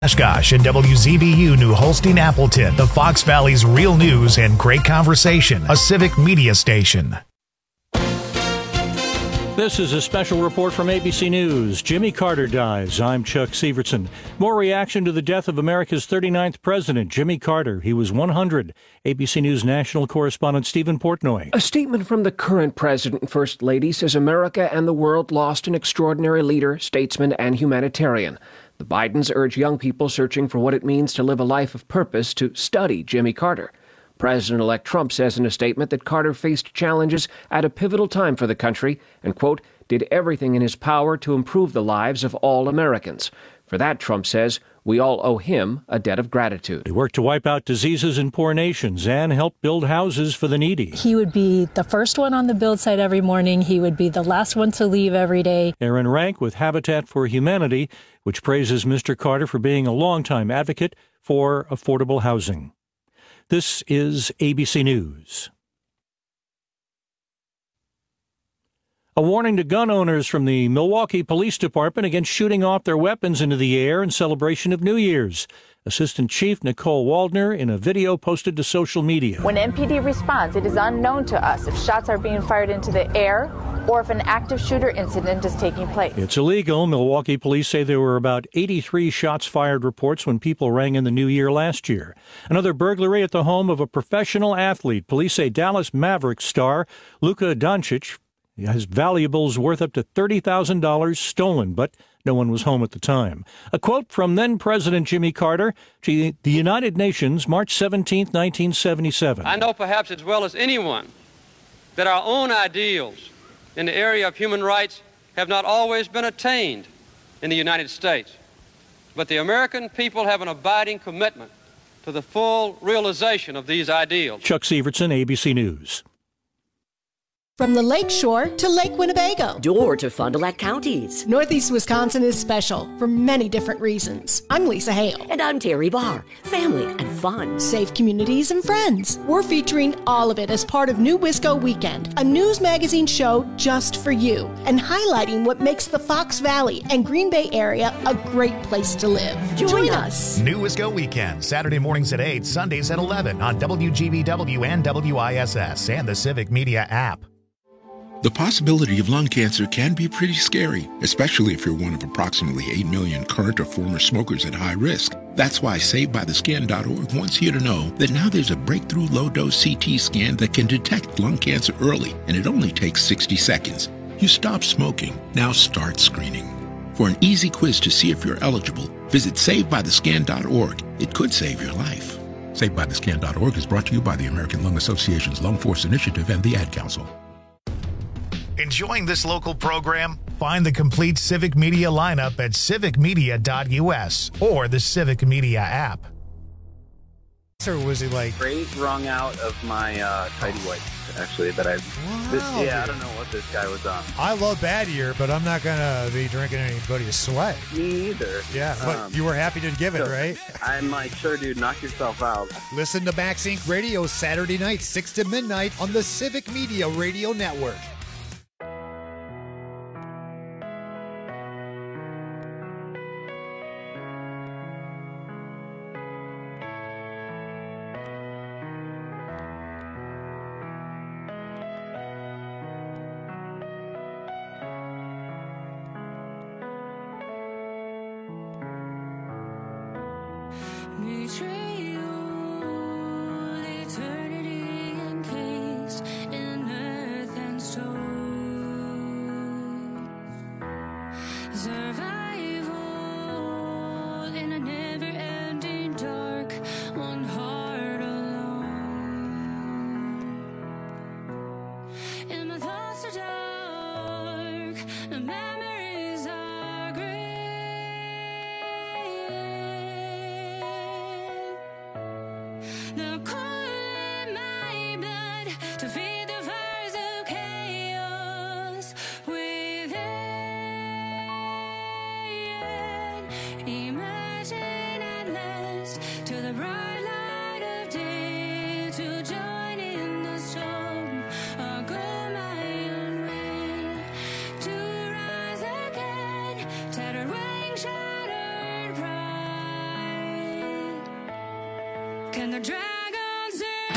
Oshkosh and WZBU New Holstein Appleton, the Fox Valley's real news and great conversation, a civic media station. This is a special report from ABC News. Jimmy Carter dies. I'm Chuck Severson. More reaction to the death of America's 39th president, Jimmy Carter. He was 100. ABC News national correspondent Stephen Portnoy. A statement from the current president and first lady says America and the world lost an extraordinary leader, statesman, and humanitarian. The Bidens urge young people searching for what it means to live a life of purpose to study Jimmy Carter. President-elect Trump says in a statement that Carter faced challenges at a pivotal time for the country and, quote, did everything in his power to improve the lives of all Americans. For that, Trump says, we all owe him a debt of gratitude. He worked to wipe out diseases in poor nations and help build houses for the needy. He would be the first one on the build site every morning. He would be the last one to leave every day. Aaron Rank with Habitat for Humanity, which praises Mr. Carter for being a longtime advocate for affordable housing. This is ABC News. A warning to gun owners from the Milwaukee Police Department against shooting off their weapons into the air in celebration of New Year's. Assistant Chief Nicole Waldner in a video posted to social media. When MPD responds, it is unknown to us if shots are being fired into the air or if an active shooter incident is taking place. It's illegal. Milwaukee police say there were about 83 shots fired reports when people rang in the new year last year. Another burglary at the home of a professional athlete. Police say Dallas Mavericks star Luka Doncic has valuables worth up to $30,000 stolen, but no one was home at the time. A quote from then-President Jimmy Carter to the United Nations, March 17, 1977. I know perhaps as well as anyone that our own ideals in the area of human rights have not always been attained in the United States. But the American people have an abiding commitment to the full realization of these ideals. Chuck Severson, ABC News. From the Lake Shore to Lake Winnebago. Or to Fond du Lac counties. Northeast Wisconsin is special for many different reasons. I'm Lisa Hale. And I'm Terry Barr. Family and fun. Safe communities and friends. We're featuring all of it as part of New Wisco Weekend, a news magazine show just for you, and highlighting what makes the Fox Valley and Green Bay area a great place to live. Join us. New Wisco Weekend, Saturday mornings at 8, Sundays at 11 on WGBW and WISS and the Civic Media app. The possibility of lung cancer can be pretty scary, especially if you're one of approximately 8 million current or former smokers at high risk. That's why SaveByTheScan.org wants you to know that now there's a breakthrough low-dose CT scan that can detect lung cancer early, and it only takes 60 seconds. You stop smoking, now start screening. For an easy quiz to see if you're eligible, visit SaveByTheScan.org. It could save your life. SaveByTheScan.org is brought to you by the American Lung Association's Lung Force Initiative and the Ad Council. Enjoying this local program? Find the complete Civic Media lineup at civicmedia.us or the Civic Media app. Or was he like great wrung out of my tidy whites, actually, that I I don't know what this guy was on. I love bad year, but I'm not gonna be drinking anybody's sweat. Me either. Yeah, but you were happy to give it, right? I'm like, sure, dude, knock yourself out. Listen to Max Inc. Radio Saturday night, 6 to midnight on the Civic Media Radio Network. Can the dragons sing?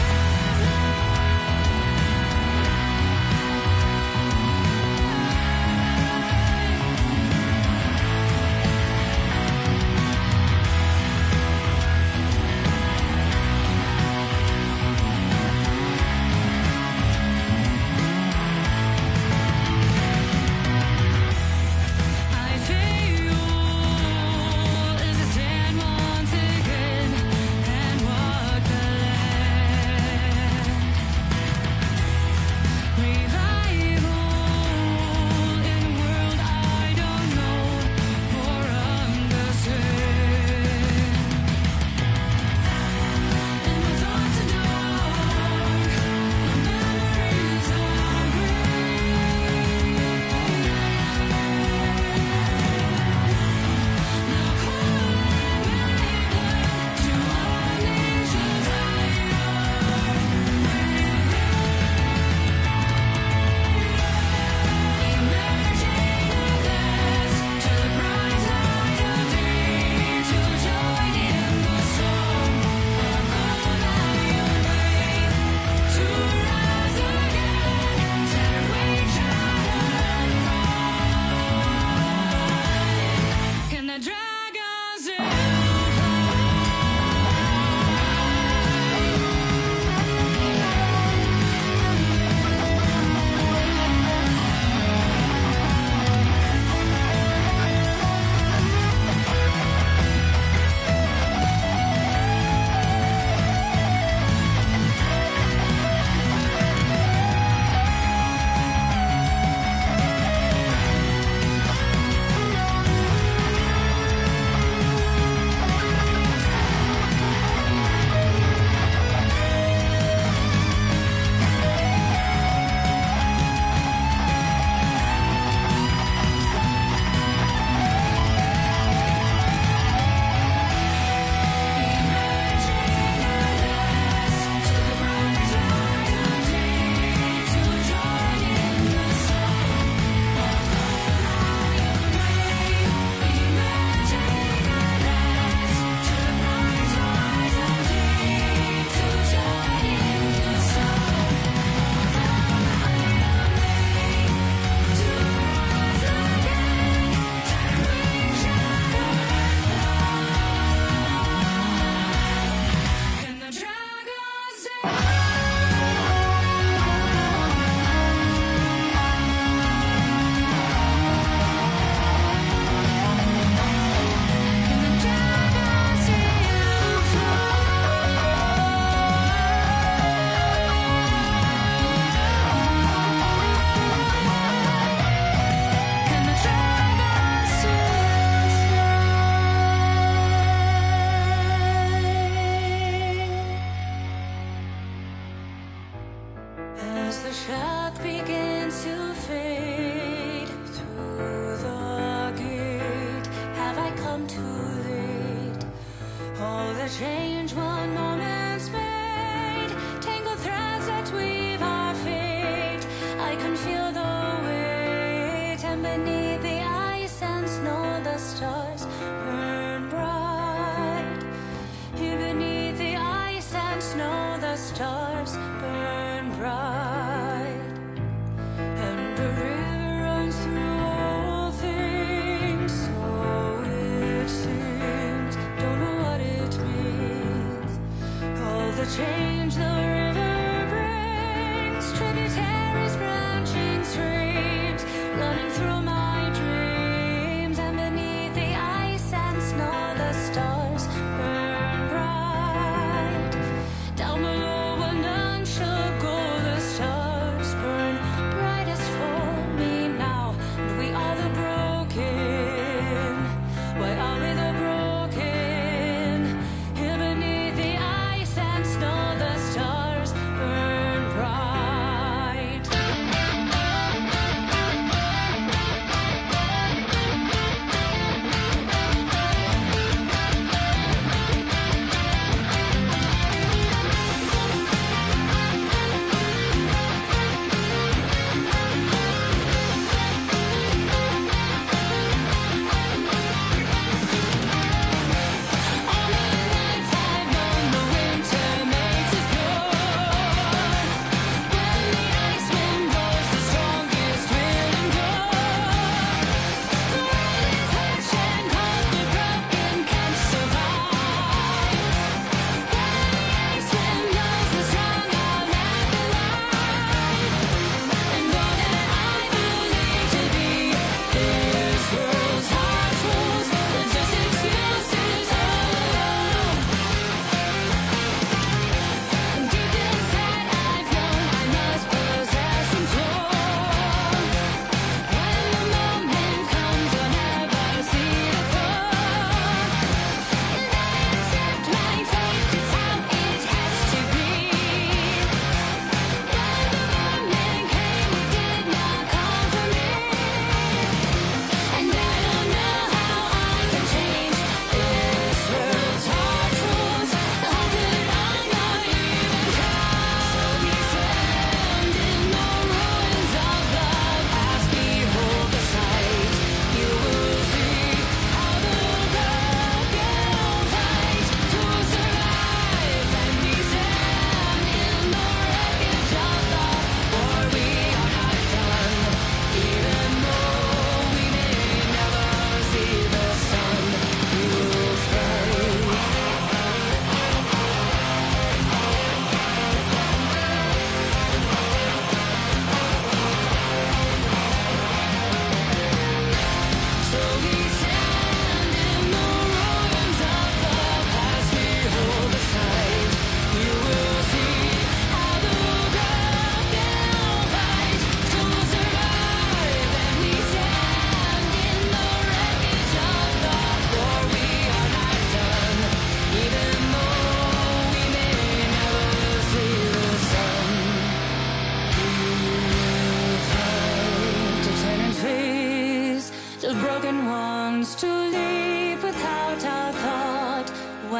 Here beneath the ice and snow, the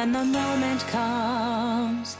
when the moment comes.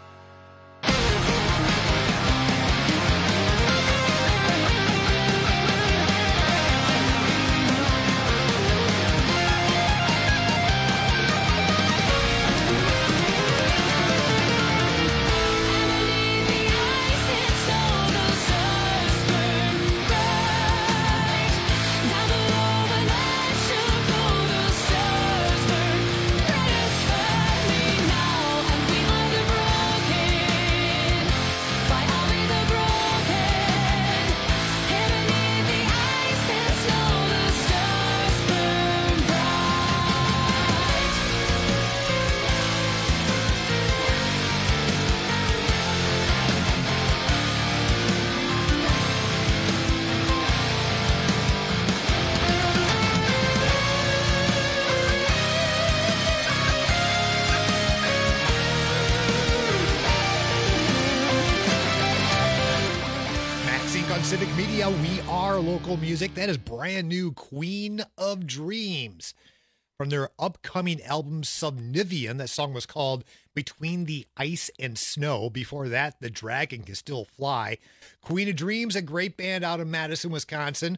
Civic Media, we are local music. That is brand new Queen of Dreams from their upcoming album Subnivian. That song was called Between the Ice and Snow. Before that, The Dragon Can Still Fly. Queen of Dreams, a great band out of Madison, Wisconsin.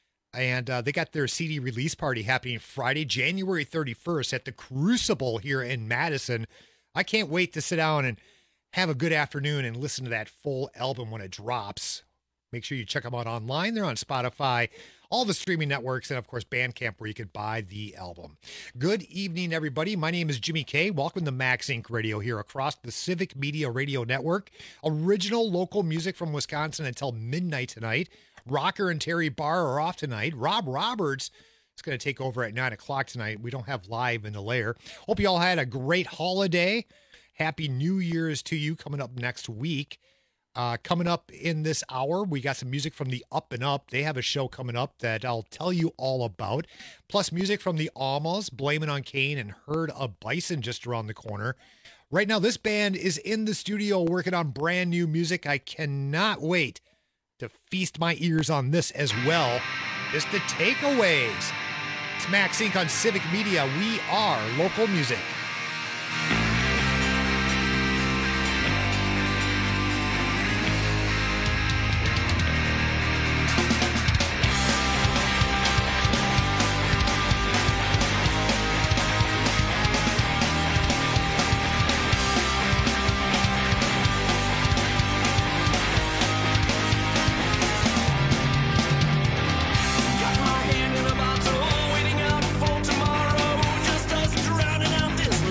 And they got their CD release party happening Friday, January 31st at the Crucible here in Madison. I can't wait to sit down and have a good afternoon and listen to that full album when it drops. Make sure you check them out online. They're on Spotify, all the streaming networks, and, of course, Bandcamp, where you could buy the album. Good evening, everybody. My name is Jimmy K. Welcome to Max Inc. Radio here across the Civic Media Radio Network. Original local music from Wisconsin until midnight tonight. Rocker and Terry Barr are off tonight. Rob Roberts is going to take over at 9 o'clock tonight. We don't have Live in the Lair. Hope you all had a great holiday. Happy New Year's to you coming up next week. Coming up in this hour, we got some music from the Up and Up. They have a show coming up that I'll tell you all about. Plus music from the Almas, Blame It on Kane, and Herd of Bison just around the corner. Right now, this band is in the studio working on brand new music. I cannot wait to feast my ears on this as well. It's The Takeaways. It's Max Inc. on Civic Media. We are local music. Got my hand in a bottle, waiting out for tomorrow. Just us drowning out this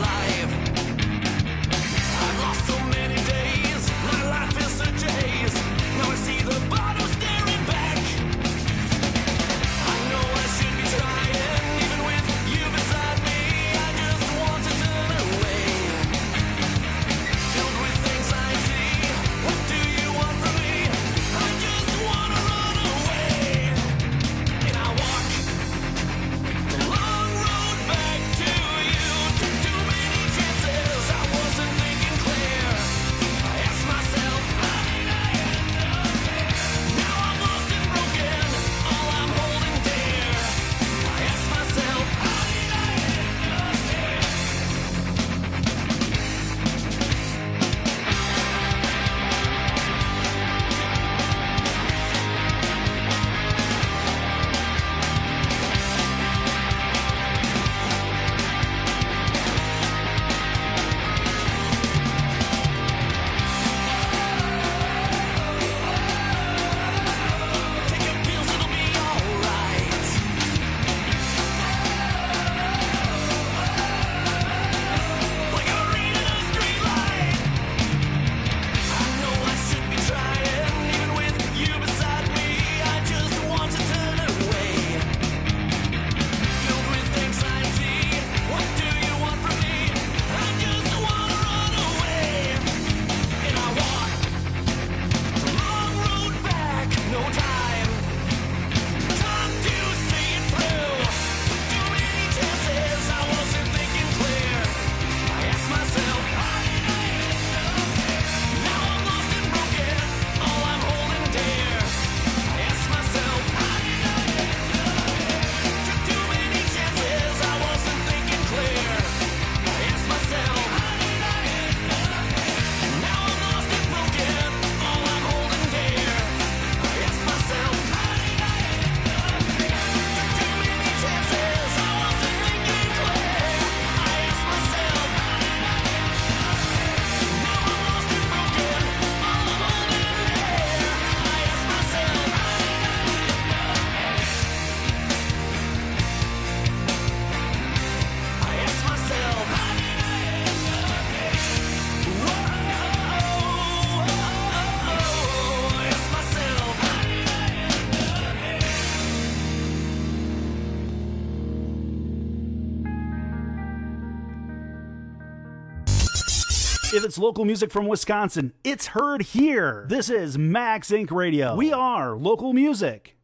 If it's local music from Wisconsin, it's heard here. This is Max Inc. Radio. We are local music.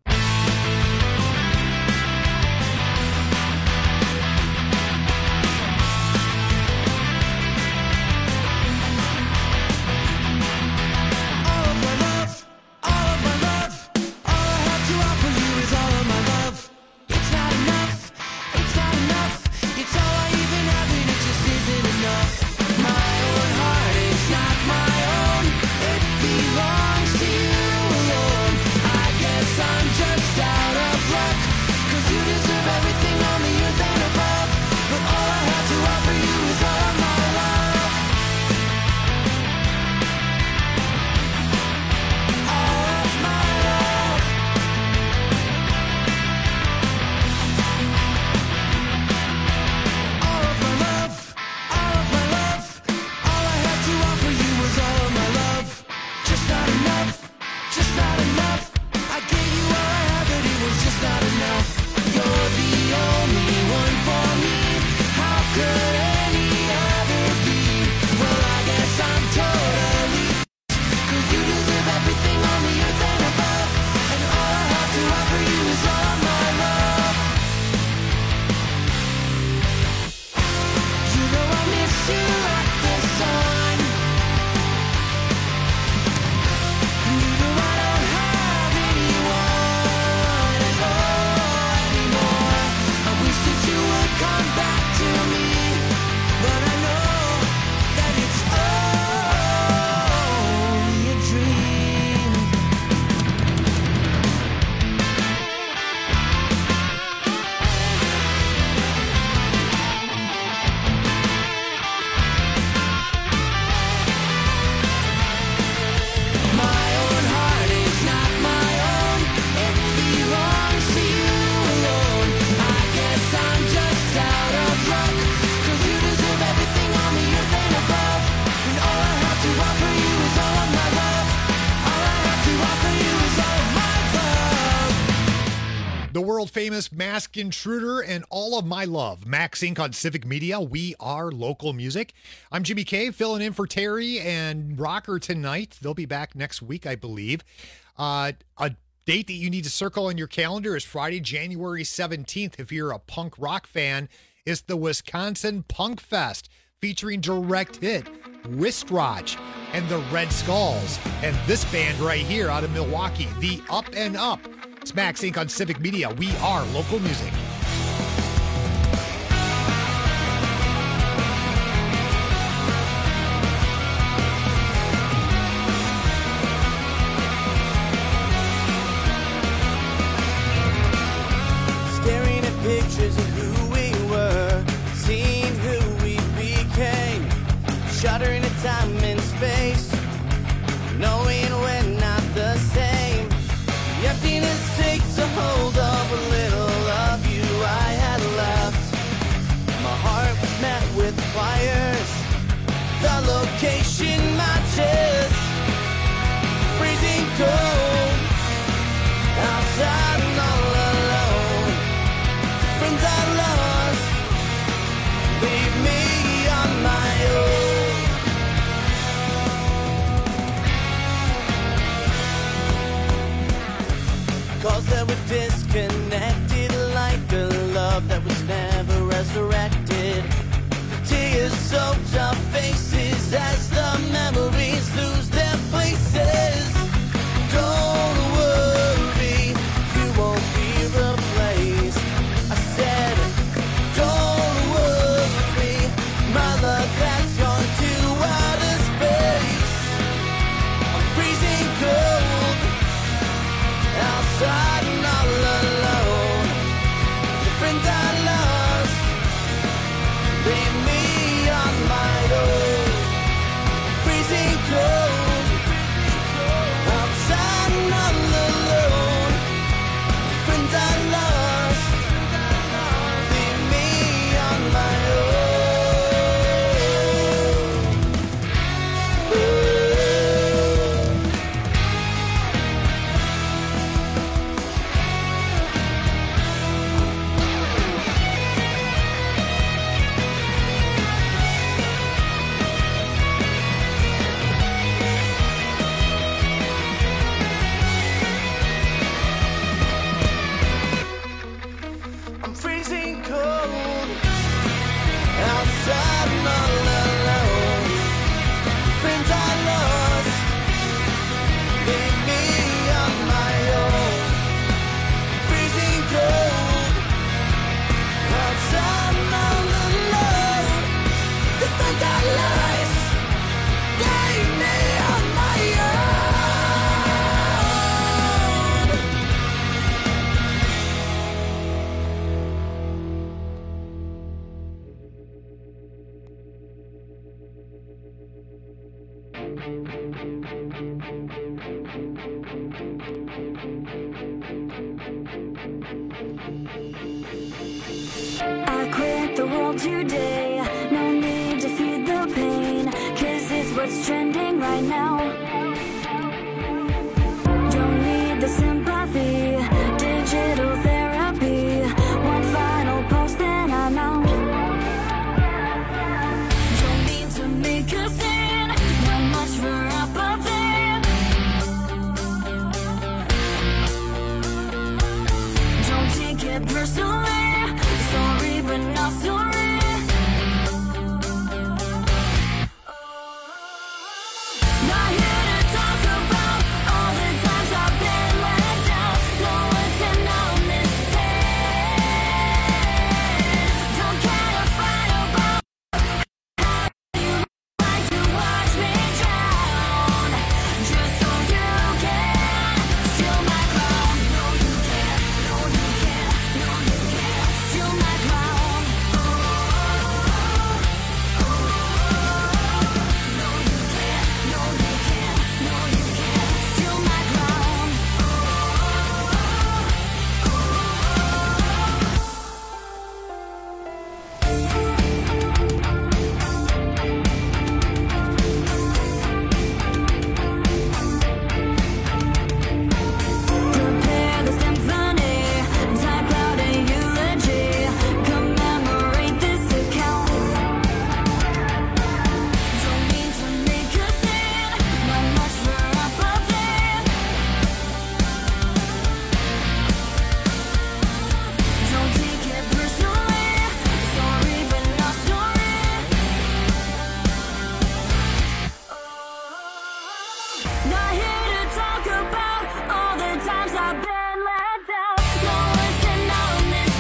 World-famous Masked Intruder and All of My Love. Max Inc. on Civic Media. We are local music. I'm Jimmy K, filling in for Terry and Rocker tonight. They'll be back next week, I believe. A date that you need to circle on your calendar is Friday, January 17th. If you're a punk rock fan, it's the Wisconsin Punk Fest, featuring Direct Hit, Wistrach, and the Red Skulls. And this band right here out of Milwaukee, the Up and Up. It's Max Inc. on Civic Media. We are local music. Staring at pictures of who we were, seeing who we became, shuddering at time and space, knowing we're not the same. The emptiness takes a hold of a little of you I had left. My heart was met with fires, the location matches, freezing cold, outside and all alone. Friends I lost, leave me on my own. I quit the world today. No need to feed the pain, 'cause it's what's trending right now. Don't need the sympathy, digital therapy. One final post, then I'm out. Don't need to make a scene, not much for apathy. Don't take it personally. Sorry, but not sorry. Not here to talk about all the times I've been let down. No one's denying this pain. Don't care to fight about how you like to watch me drown. Just so you can steal my crown. No, you can't. No, you can't. No, you can't steal my crown. No, you can't. No, you can't. No, you can't steal my crown. Prepare the symphony, type out a eulogy, commemorate this account. Don't need to make a scene, not much for apathy. Don't take it personally, sorry but not sorry. Not here to talk about all the times I've been let down. No one's denying this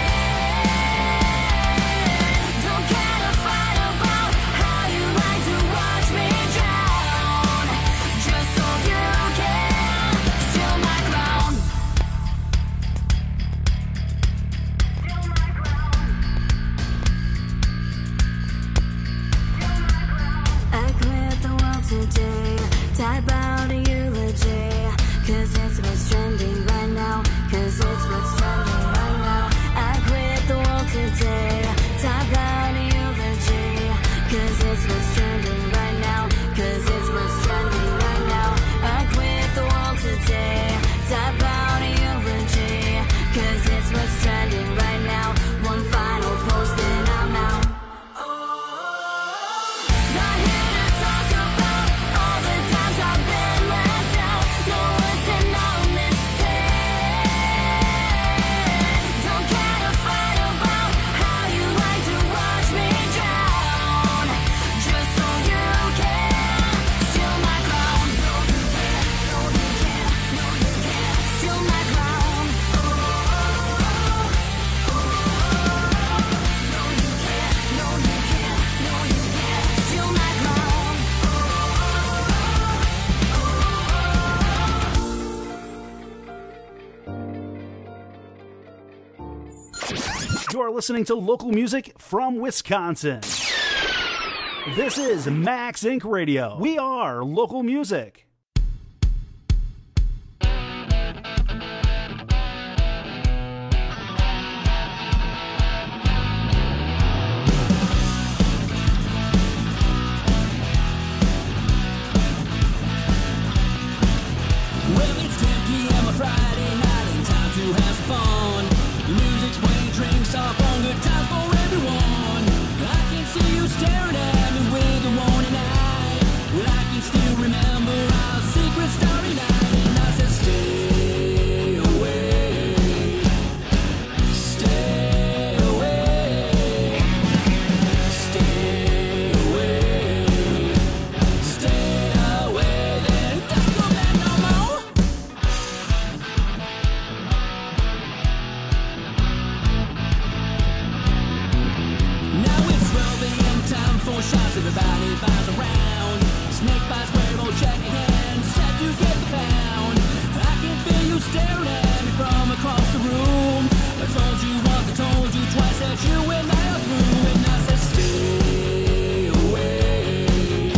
pain. Don't care to fight about how you like to watch me drown. Just so you can steal my crown. I quit the world today. Type out a eulogy, 'cause it's what's trending right now. 'Cause it's what's trending right now. I quit the world today. Type out a eulogy, 'cause it's what's trending right now. 'Cause it's what's trending right now. I quit the world today. Type out a eulogy, 'cause it's what's trending right now. One final post, then I'm out. Not here to talk about all the times I've been let down. No one's denying this pain. Don't care to fight about how you like to watch me drown. Just so you can steal my crown. No, you can't. No, you can't. No, you can't steal my crown. No, you can't. No, you can't. No, you can't steal my crown. You're listening to local music from Wisconsin. This is Max Inc. Radio. We are local music. Well, it's 10 p.m. a Friday night and time to have some fun. The music's playing, drinks are on, good times for everyone. I can see you staring at me with the warning eye. Well, I can still remember our secret starry night, and I said, stay away, stay away, stay away, stay away. Then don't come back no more. Now it's 12 a.m. time for shots. Everybody buys around. Snake bites, wearable, check your hand. Set to get the pound. I can feel you staring at me from across the room. I told you once, I told you twice that you and I are through. And I said, stay away,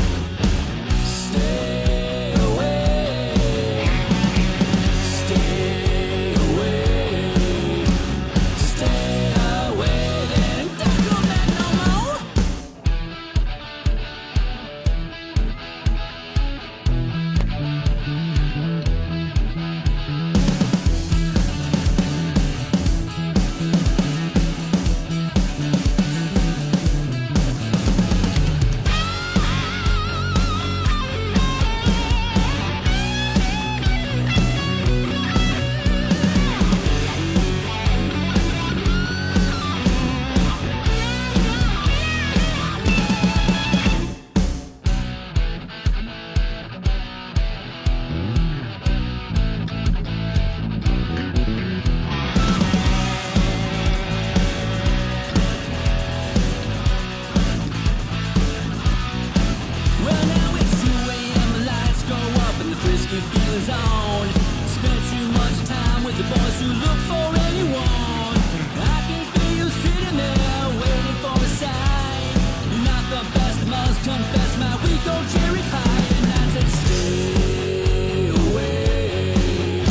was on. Spent too much time with the boys who look for anyone. I can feel you sitting there waiting for a sign. You're not the best, must confess my weak old cherry pie. And I said, stay away,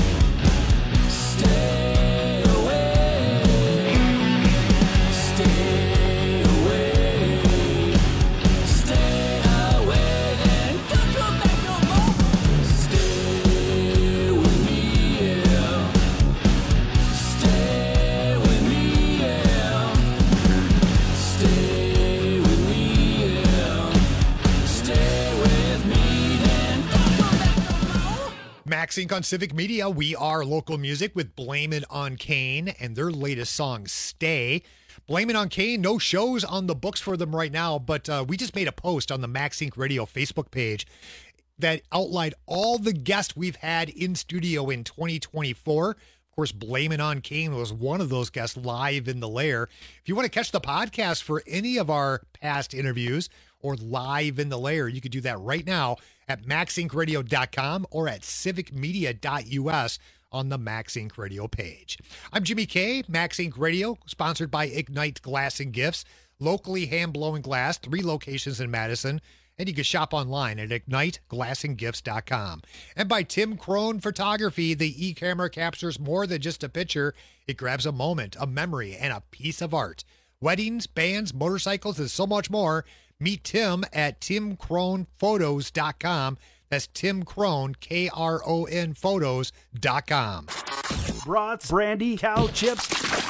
stay away, stay away, stay away, and don't come back no more. Stay with me, yeah. Stay with me, yeah. Stay with me, yeah. Stay with me, then don't come back no more. Max Inc. on Civic Media. We are local music with Blame It on Kane and their latest song, Stay. Blame It on Kane. No shows on the books for them right now, but we just made a post on the Max Inc. Radio Facebook page that outlined all the guests we've had in studio in 2024. Of course, Blame It on Kane was one of those guests live in the lair. If you want to catch the podcast for any of our past interviews or live in the lair, you could do that right now at maxincradio.com or at civicmedia.us on the Max Inc. Radio page. I'm Jimmy K, Max Inc. Radio, sponsored by Ignite Glass and Gifts, locally hand-blowing glass, 3 locations in Madison, and you can shop online at igniteglassandgifts.com. And by Tim Crone Photography, the e-camera captures more than just a picture. It grabs a moment, a memory, and a piece of art. Weddings, bands, motorcycles, and so much more. Meet Tim at timcronephotos.com. That's Tim Crone, K-R-O-N photos.com. Brats, brandy, cow chips,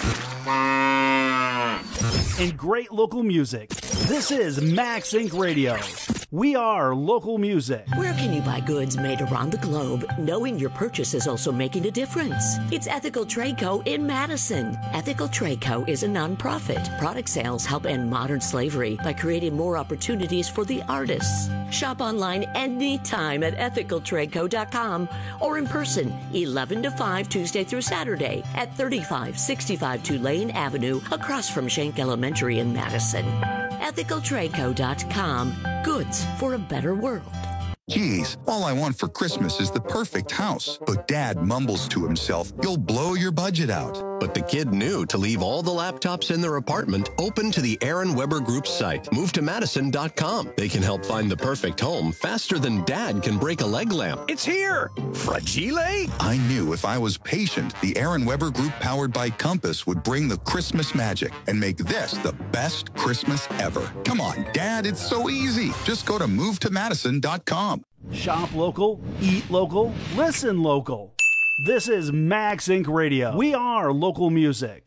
and great local music. This is Max Inc. Radio. We are local music. Where can you buy goods made around the globe, knowing your purchase is also making a difference? It's Ethical Trade Co. in Madison. Ethical Trade Co. is a nonprofit. Product sales help end modern slavery by creating more opportunities for the artists. Shop online anytime at ethicaltradeco.com or in person 11 to 5 Tuesday through Saturday at 3565 Tulane Avenue across from Schenck Elementary in Madison. ethicaltradeco.com. Goods for a better world. Geez, all I want for Christmas is the perfect house. But Dad mumbles to himself, you'll blow your budget out. But the kid knew to leave all the laptops in their apartment open to the Aaron Weber Group's site. Move to Madison.com. They can help find the perfect home faster than Dad can break a leg lamp. It's here! Fragile? I knew if I was patient, the Aaron Weber Group powered by Compass would bring the Christmas magic and make this the best Christmas ever. Come on, Dad, it's so easy. Just go to movetomadison.com. Shop local, eat local, listen local. This is Max Inc. Radio. We are local music.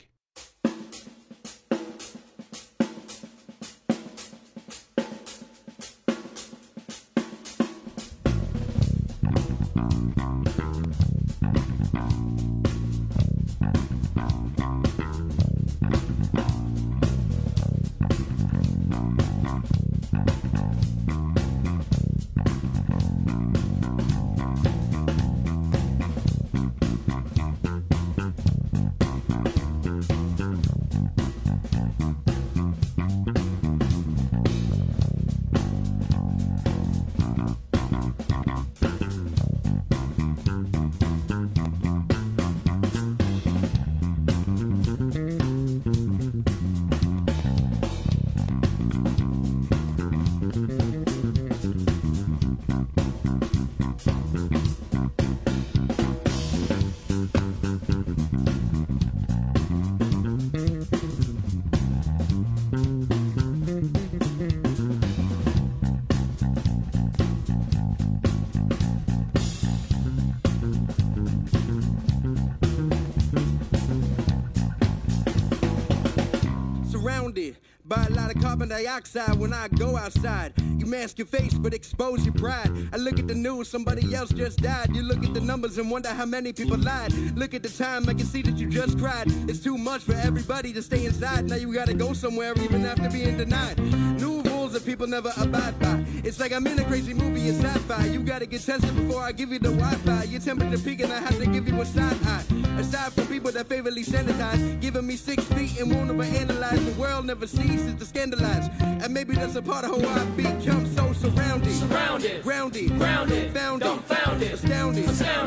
By a lot of carbon dioxide when I go outside. You mask your face but expose your pride. I look at the news, somebody else just died. You look at the numbers and wonder how many people lied. Look at the time, I can see that you just cried. It's too much for everybody to stay inside. Now you gotta go somewhere even after being denied. New rules that people never abide by. It's like I'm in a crazy movie, it's sci-fi. You gotta get tested before I give you the Wi-Fi. Your temperature peaking, I have to give you a side eye. Aside from people that favorably sanitize, giving me 6 feet and won't overanalyze. The world never ceases to scandalize. And maybe that's a part of how I become so surrounded. Surrounded, grounded, grounded, founded, dumbfounded, astounded,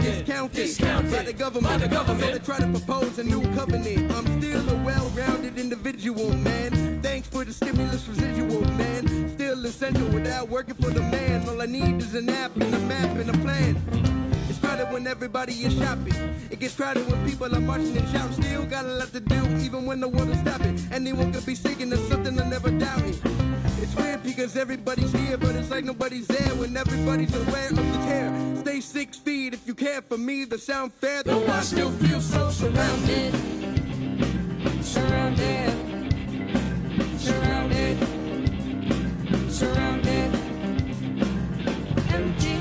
government. So they try to propose a new covenant. I'm still a well-rounded individual, man. Thanks for the stimulus residual, man. Still essential without working for the man. All I need is an app and a map and a plan. It's crowded when everybody is shopping. It gets crowded when people are marching and shouting. Still got a lot to do, even when the world is stopping. Anyone could be singing, there's something I never doubted. It's weird because everybody's here, but it's like nobody's there when everybody's aware of the tear. Stay 6 feet if you care for me, the sound fair. Though I still feel so surrounded. Surrounded. Surrounded. Surrounded. Empty.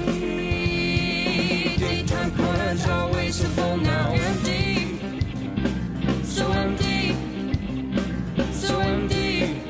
Daytime corners always so full, now empty. So empty. So empty.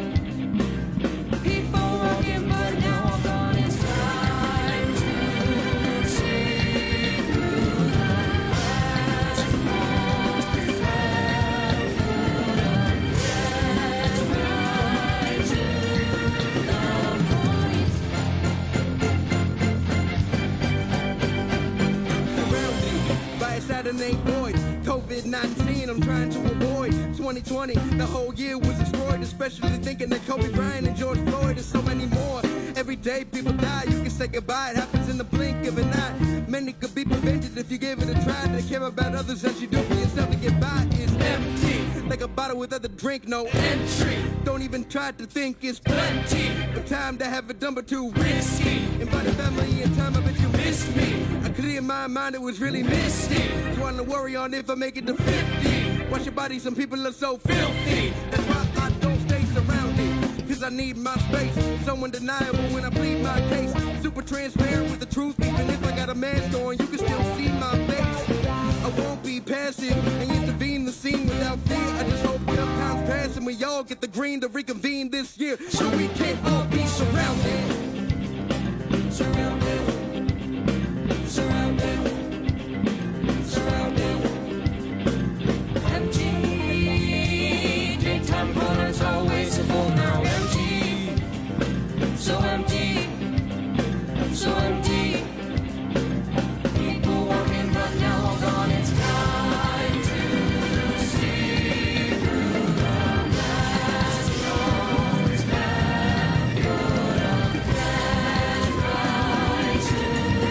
Ain't void. COVID-19 I'm trying to avoid. 2020 the whole year was destroyed, especially thinking that Kobe Bryant and George Floyd and so many more. Every day people die, you can say goodbye. It happens in the blink of an eye. Many could be prevented if you gave it a try. To care about others as you do for yourself to get by is empty. Like a bottle without the drink, no entry. Don't even try to think it's plenty. But time to have it done but too risky. Invited family in time, I bet you missed me. I cleared my mind, it was really misty. Trying to worry on if I make it to 50. Watch your body, some people are so filthy. That's why I don't stay surrounded. Cause I need my space. So undeniable when I plead my case. Super transparent with the truth. Even if I got a mask on, you can still see my face. I won't be passive and intervene the scene without fear. I just hope tough times pass and we all get the green to reconvene this year. So we can all be surrounded. Surrounded. Surrounded. Surrounded. Empty. Daytime corners always so full, now empty. So empty. So empty. People walking but now all gone. It's time to see through the glass. Noise back. Put a flashlight to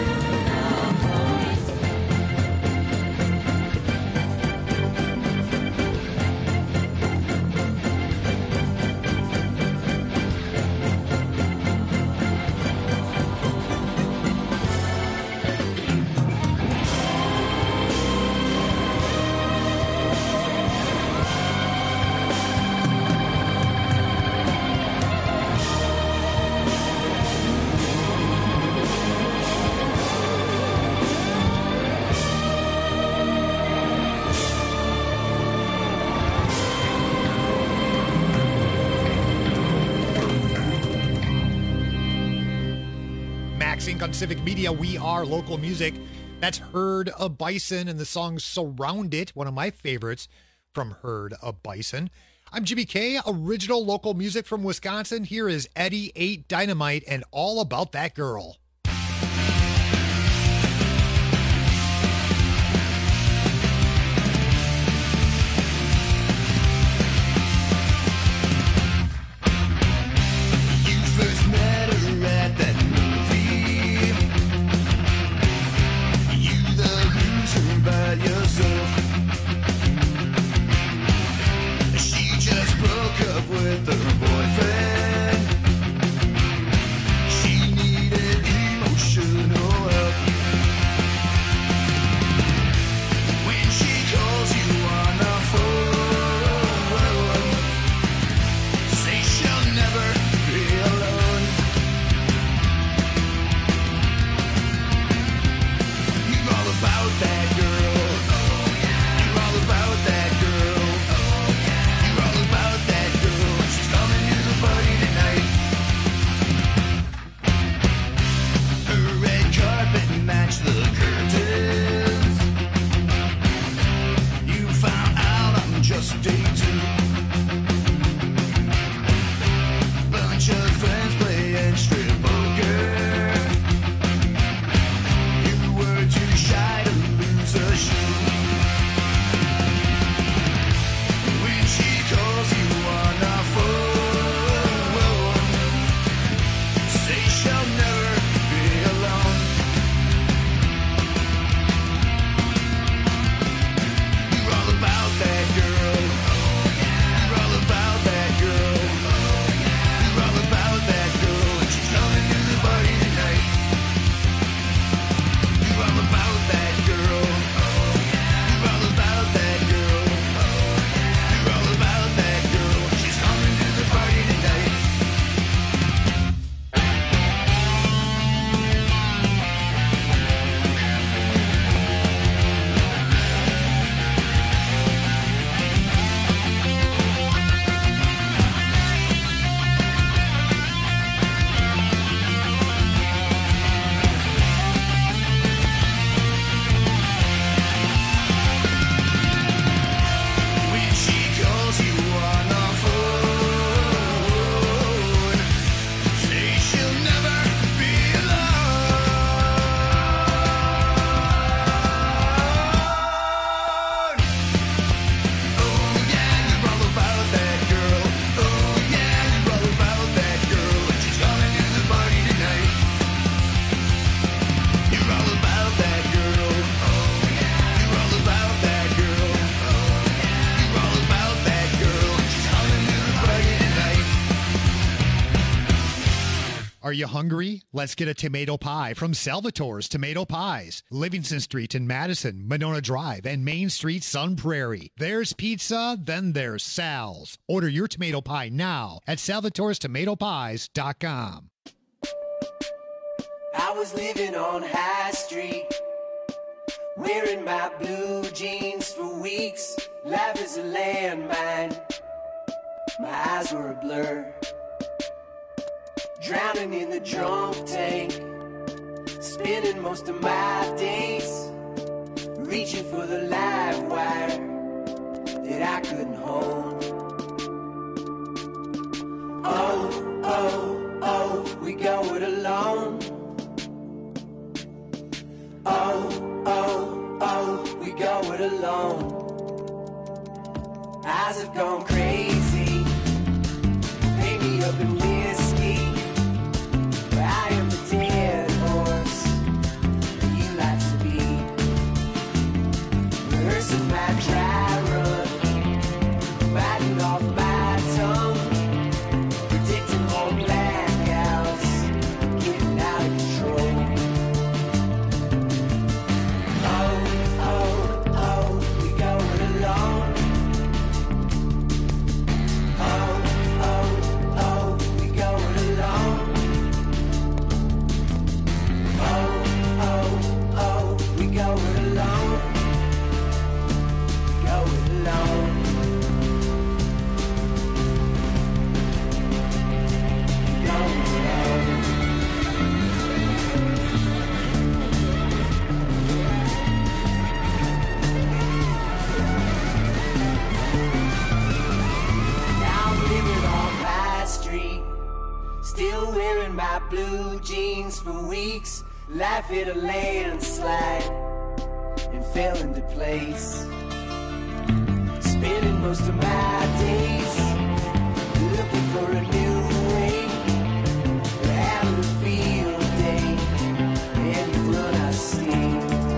On Civic Media, we are local music. That's Herd of Bison and the song Surround It, one of my favorites from Herd of Bison. I'm Jimmy K, original local music from Wisconsin. Here is Eddie 8 Dynamite and All About That Girl. You first met her at that by yourself. She just broke up with her boyfriend. She needed Are you hungry? Let's get a tomato pie from Salvatore's Tomato Pies. Livingston Street in Madison, Monona Drive, and Main Street, Sun Prairie. There's pizza, then there's Sal's. Order your tomato pie now at salvatorestomatopies.com. I was living on High Street, wearing my blue jeans for weeks. Life is a landmine, my eyes were a blur. Drowning in the drunk tank, spending most of my days reaching for the live wire that I couldn't hold. Oh, oh, oh, we go it alone. Oh, oh, oh, we go it alone. Eyes have gone crazy, paint me up in whiskey. I am the dead horse that you like to be. Rehearsing my dry run, biting off my tongue, predicting more blackouts, getting out of control. Oh, oh, oh, we going alone. Oh, oh, oh, we going alone. Oh, oh, oh, we going alone. Going alone. Going alone. Now I'm living on my street, still wearing my blue jeans for weeks. Life hit a landslide and fell into place. Spending most of my days looking for a new way to have a field day and what I see.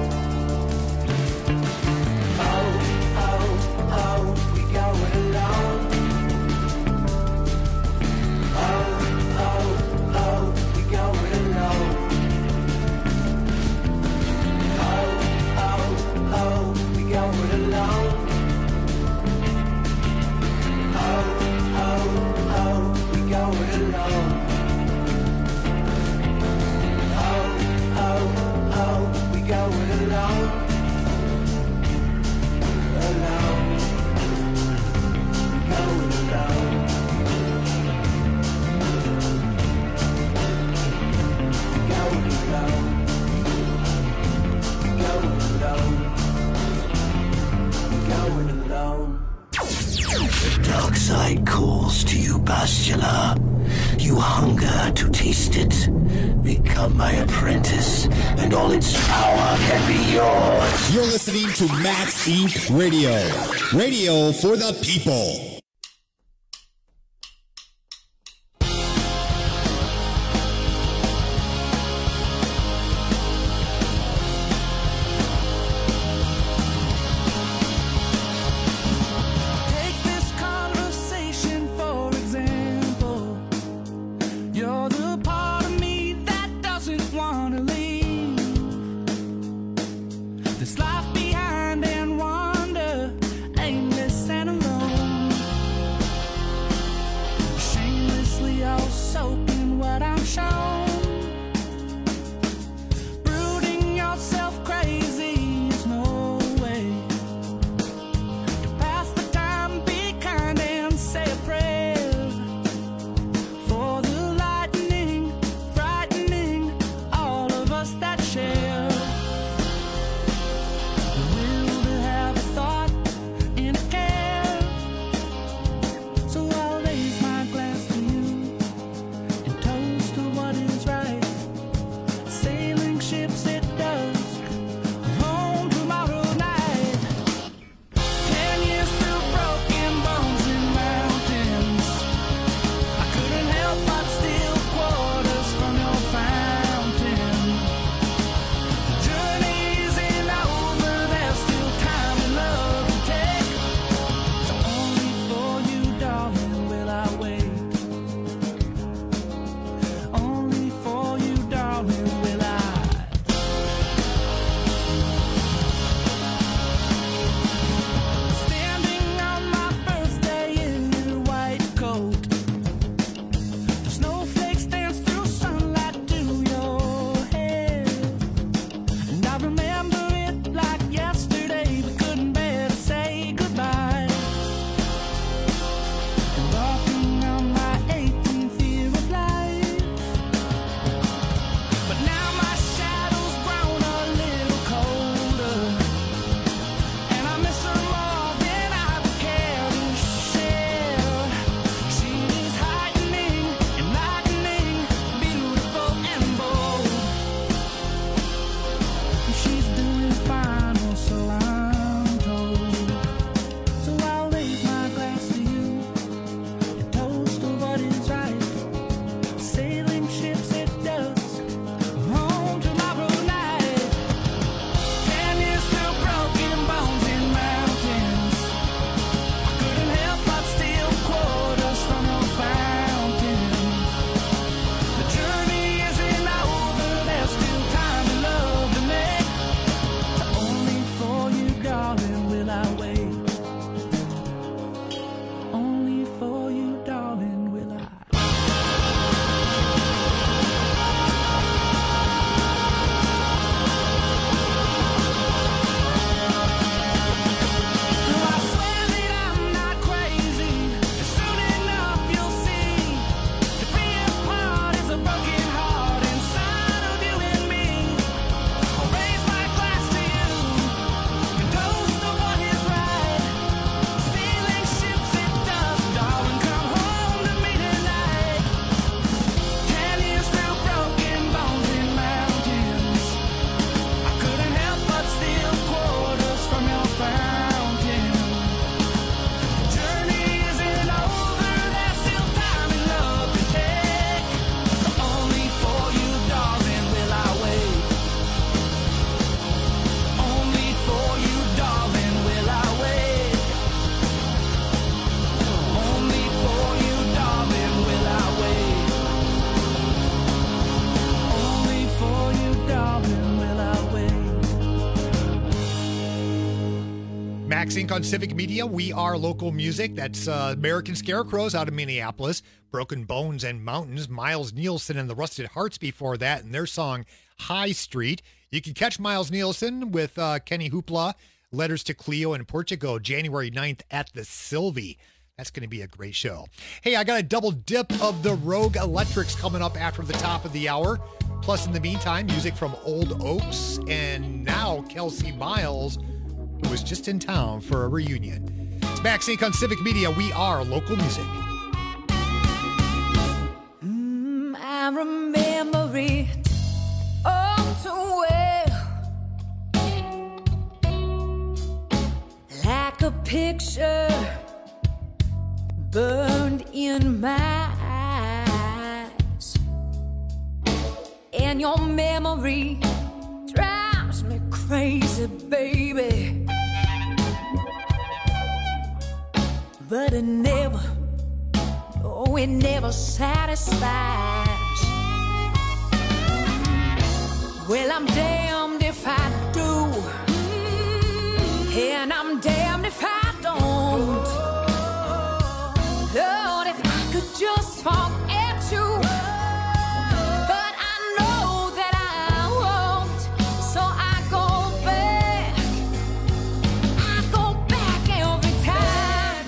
Oh, oh, oh, we going alone. Oh, oh, oh, we going alone. Oh, oh, oh, we going alone. Oh, oh, oh, we going alone. Oh, oh, oh, we going alone. Alone. Going alone. Going alone. Going alone. Going alone. The dark side calls to you, Bastila. You hunger to taste it. Become my apprentice, and all its power can be yours. You're listening to Max Inc. Radio. Radio for the people. Take this conversation for example. You're the part of me that doesn't want to leave. This life behind and wander, aimless and alone. Max Inc. on Civic Media. We are local music. That's American Scarecrows out of Minneapolis. Broken Bones and Mountains. Miles Nielsen and the Rusted Hearts before that, and their song High Street. You can catch Miles Nielsen with Kenny Hoopla, Letters to Cleo in Portugal, January 9th at the Sylvie. That's going to be a great show. Hey, I got a double dip of the Rogue Electrics coming up after the top of the hour. Plus, in the meantime, music from Old Oaks and now Kelsey Miles, who was just in town for a reunion. It's Max Inc. on Civic Media. We are local music. I remember it all too well, like a picture burned in my eyes, and your memory drives me crazy, baby. But it never, oh, it never satisfies. Well, I'm damned if I do, and I'm damned if I don't. Lord, if I could just forget you, but I know that I won't, so I go back every time.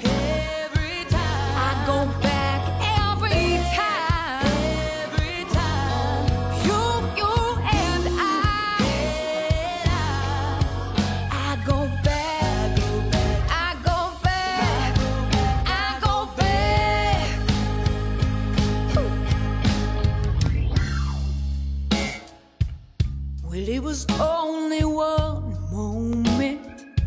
I go back every time. You and I go back. Well, it was only one moment.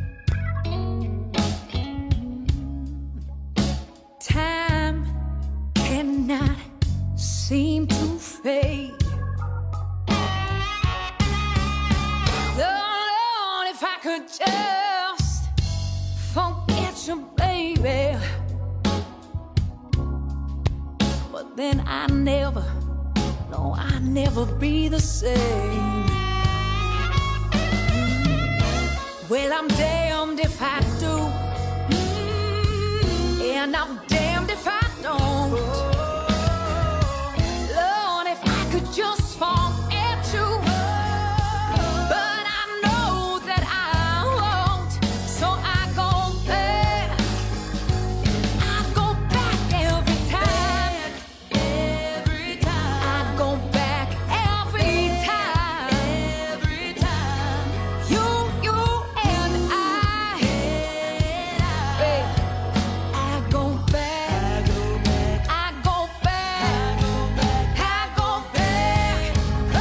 Time cannot seem to fade. Lord, if I could just forget you, baby. But then I never, no, I'll never be the same. Well, I'm damned if I do, and I'm damned if I don't. Lord, if I could just forget you, but I know that I won't, so I go back. I go back every time. I go back every time. You and I go back. I go back. I go back.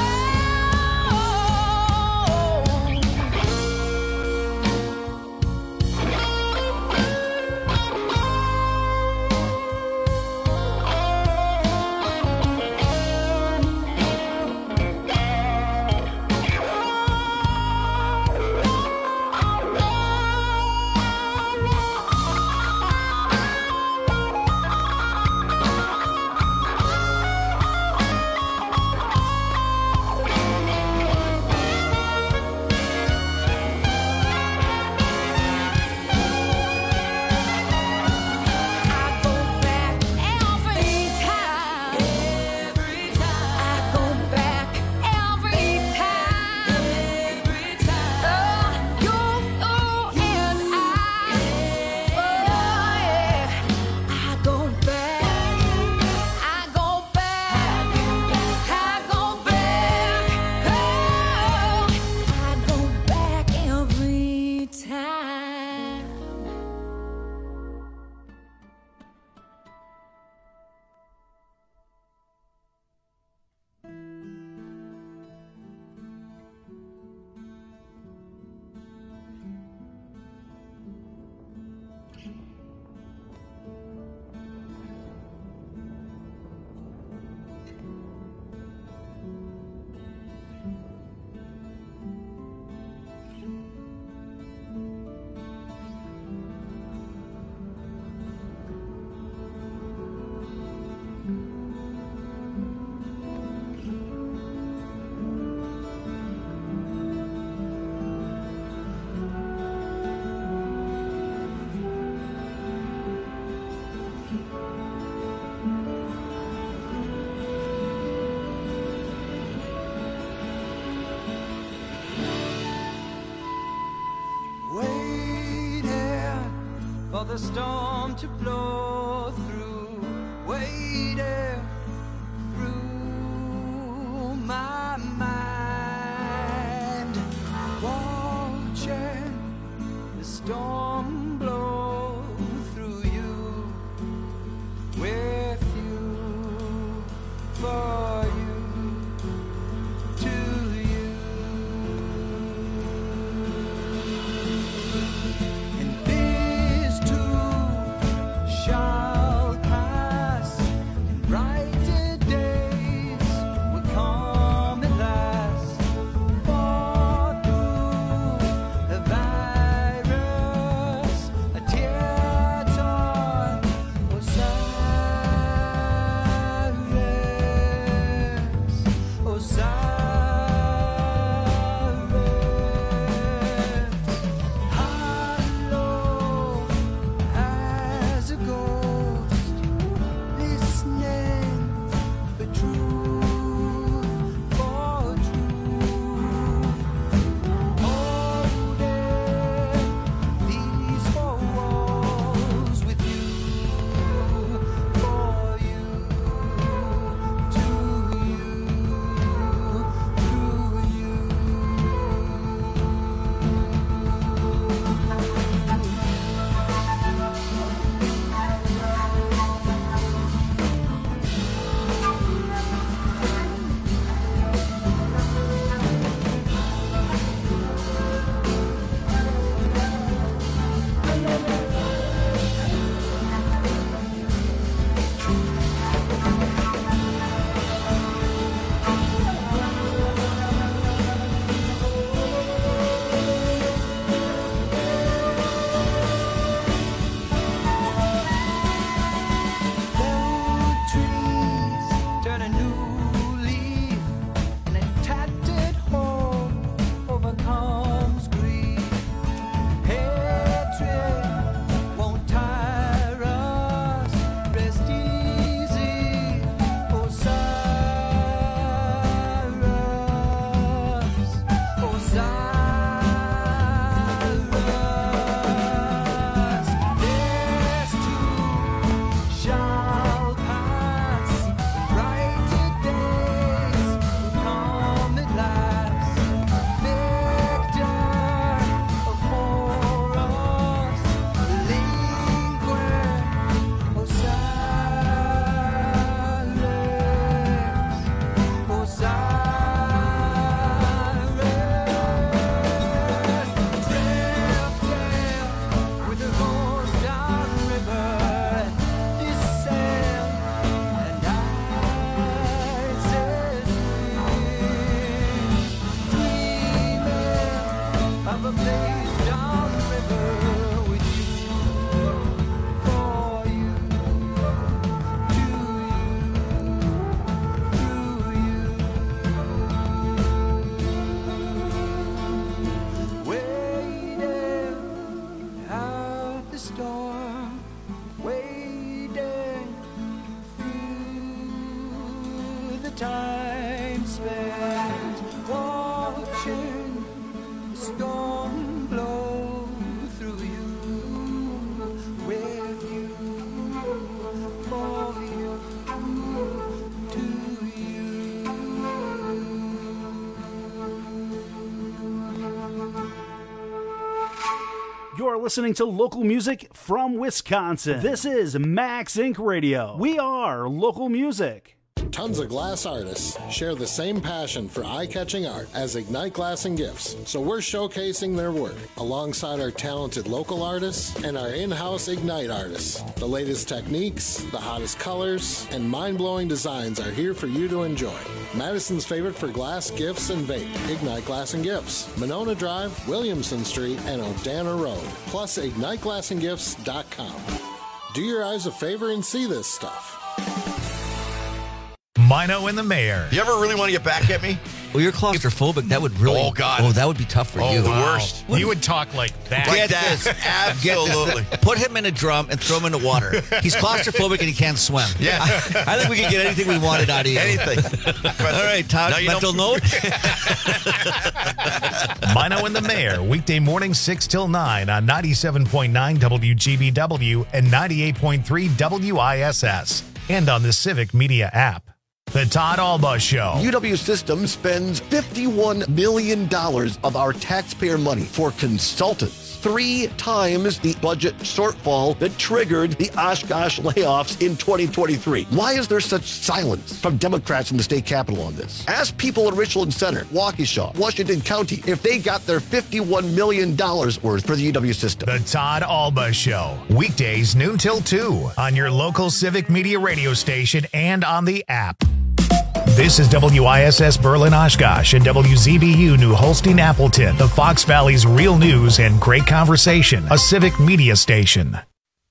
for the storm to blow through, waiting through my mind, watching the storm blow through you, with you, for you, to you. And these two shall pass, and brighter days will come at last. For through the virus, a tear-torn Osiris, hollow as a ghost, listening for truth, holding these four walls with you, for you, to you, through you. Trees turn a new leaf, and a tattered hope overcomes grief. Hatred won't tire us. Rest easy, Osiris, Osiris. This too shall pass, brighter days will come at last. Victor of Horus, linguer Osiris, drifting with the ghost down river, this sail and Isis dreaming of a place down river with you, for you, to you, through you. Waiting out the storm, waiting through the time spent watching the storm blow through you, with you, for you, to you. You're listening to local music from Wisconsin. This is Max Inc. Radio. We are local music. Tons of glass artists share the same passion for eye-catching art as Ignite Glass and Gifts, so we're showcasing their work alongside our talented local artists and our in-house Ignite artists. The latest techniques, the hottest colors, and mind-blowing designs are here for you to enjoy. Madison's favorite for glass, gifts, and vape, Ignite Glass and Gifts, Monona Drive, Williamson Street, and O'Dana Road, plus IgniteGlassandGifts.com. Do your eyes a favor and see this stuff. Mino and the Mayor. You ever really want to get back at me? Well, you're claustrophobic. That would really... Oh, God. Oh, that would be tough for you. The worst. You would talk like that. Like that. Absolutely. Put him in a drum and throw him in the water. He's claustrophobic and he can't swim. Yeah. I think we can get anything we wanted out of you. Anything. All right, Todd, mental note? Mino and the Mayor, weekday morning 6 till 9 on 97.9 WGBW and 98.3 WISS. And on the Civic Media app. The Todd Alba Show. UW Systems spends $51 million of our taxpayer money for consultants. 3 times the budget shortfall that triggered the Oshkosh layoffs in 2023. Why is there such silence from Democrats in the state capitol on this? Ask people in Richland Center, Waukesha, Washington County, if they got their $51 million worth for the UW system. The Todd Alba Show. Weekdays noon till 2 on your local Civic Media radio station and on the app. This is WISS Berlin Oshkosh and WZBU New Holstein Appleton, the Fox Valley's real news and great conversation, a Civic Media station.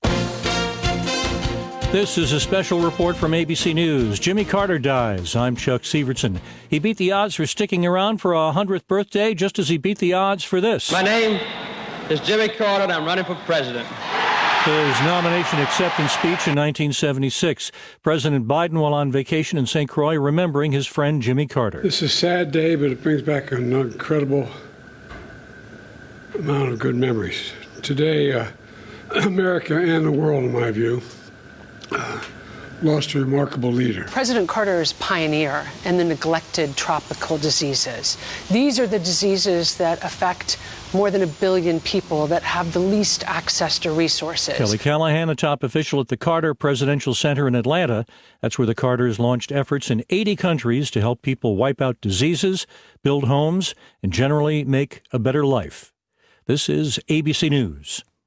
This is a special report from ABC News. Jimmy Carter dies. I'm Chuck Sievertson. He beat the odds for sticking around for a 100th birthday just as he beat the odds for this. My name is Jimmy Carter, and I'm running for president. His nomination acceptance speech in 1976. President Biden, while on vacation in St. Croix, remembering his friend Jimmy Carter. This is a sad day, but it brings back an incredible amount of good memories. Today, America and the world, in my view, lost a remarkable leader. President Carter is pioneer in the neglected tropical diseases. These are the diseases that affect more than 1 billion people that have the least access to resources. Kelly Callahan, a top official at the Carter Presidential Center in Atlanta. That's where the Carters launched efforts in 80 countries to help people wipe out diseases, build homes, and generally make a better life. This is ABC News.